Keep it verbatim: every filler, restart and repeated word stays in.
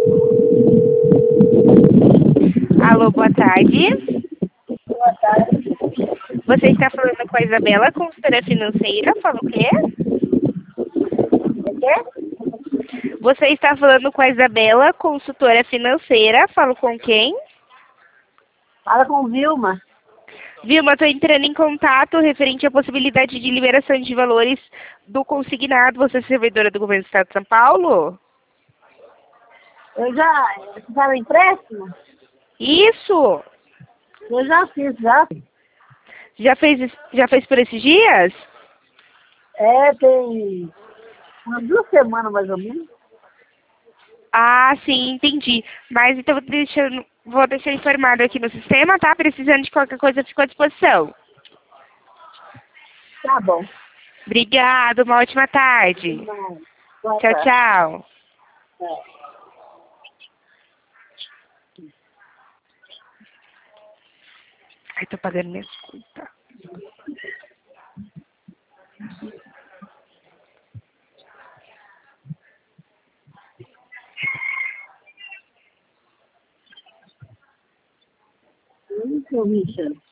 Alô, boa tarde. Boa tarde. Você está falando com a Isabela, consultora financeira. Fala o quê? É quê? Você está falando com a Isabela, consultora financeira. Falo com quem? Fala com Vilma. Vilma, estou entrando em contato referente à possibilidade de liberação de valores do consignado. Você é servidora do Governo do Estado de São Paulo? Eu já... Você tá no empréstimo? Isso! Eu já fiz, já. Já fez, já fez por esses dias? É, tem umas duas semanas mais ou menos. Ah, sim, entendi. Mas então vou deixar, vou deixar informado aqui no sistema, tá? Precisando de qualquer coisa, fico à disposição. Tá bom. Obrigada, uma ótima tarde. Não. Boa Tchau, tarde. tchau. É. Ai, tô pagando minhas contas. Isso, Richard.